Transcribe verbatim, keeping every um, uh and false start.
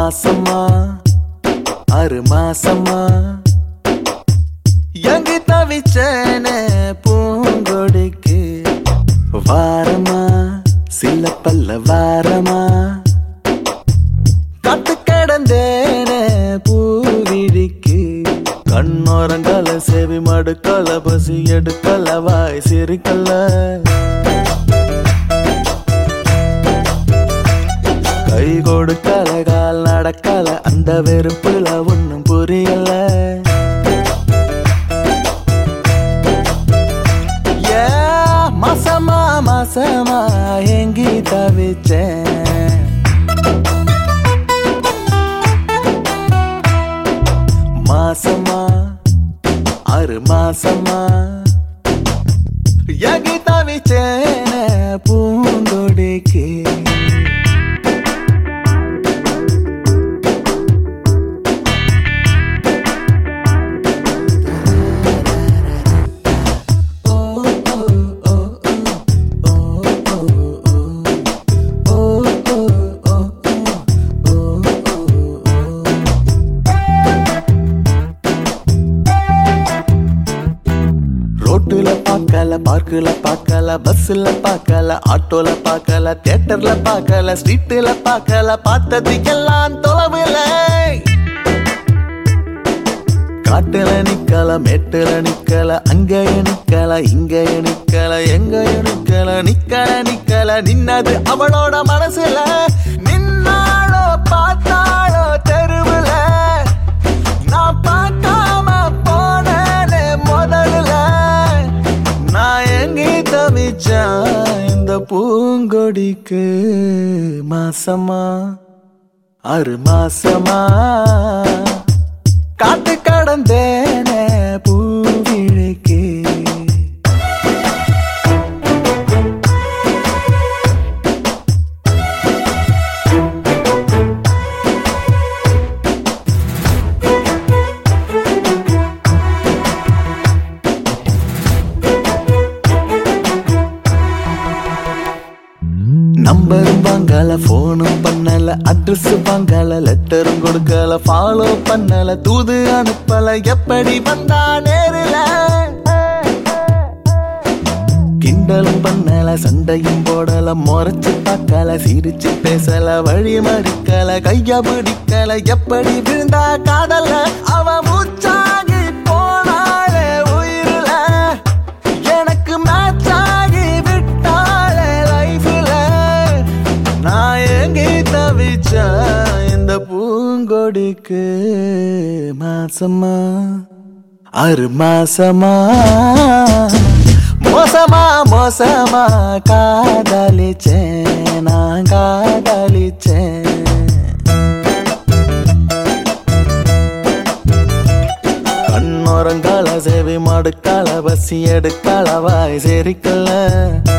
மாசமா ஆறு மாசமா எங்கு தவிச்சேனே பூங்கொடிக்கு வாரமா சில பல்ல வாரமா காத்து கடந்தேனே பூவிழிக்கு கண்ணோரங்கால செவி மடுக்கல பசி எடுக்கல வாய் சிரிக்கல கை கொடுக்கல கால் நடக்கல அந்த வெறுப்புல ஒன்னும் புரியல ஏ மாசமா மாசமா எங்கி தவிச்சேன் மாசமா ஆறு மாசமா எங்கி தவிச்சேனே பூங்கொடிக்கு ரோட்டுல பாக்கல பார்க்குல பாக்கல பஸ்ல பாக்கல ஆட்டோல பாக்கல தியேட்டர்ல பாக்கல ஸ்ட்ரீட்ல பாக்கல பார்த்ததுக்கெல்லாம் தொலைவில காட்டுல நிக்கல மேட்டுல நிக்கல அங்கேய நிக்கல இங்கேய நிக்கல எங்கேய நிக்கல நிக்கல நிக்கல நின்னது அவளோட மனசுல நின்னாளோ பார்த்தாளோ தெருவுல நான் பார்க்காம போனேனே முதல்ல நான் எங்கே தவிச்சேன் இந்த பூங்கொடிக்கு மாசமா ஆறு மாசமா காத்து கடந்தேனே பூவிழிக்கு நம்பரும் வாங்கல போனும் பண்ணல அட்ரஸ் வாங்கல லெட்டரும் கொடுக்கல ஃபாலோ பண்ணல தூது அனுப்பல எப்படி வந்தா நேரில கிண்டலும் பண்ணல சண்டையும் போடல முறைச்சு பார்க்கல சிரிச்சு பேசல வழி மறிக்கல கைய பிடிக்கல எப்படி விழுந்தா காதல அவ மூச்சாகி போனாலே உயிரில எனக்கு மேட்சாகி விட்டாளே லைஃப்ல நான் எங்கே தவிச்சேன் இந்த பூங்கொடிக்கு மாசமா ஆறு மாசமா மோசமா மோசமா காதலிச்சேன் நான் காதலிச்சேன் கண்ணோரங்கால சேவை மடுக்கால பசி எடுக்கால வாய் சேரிக்கல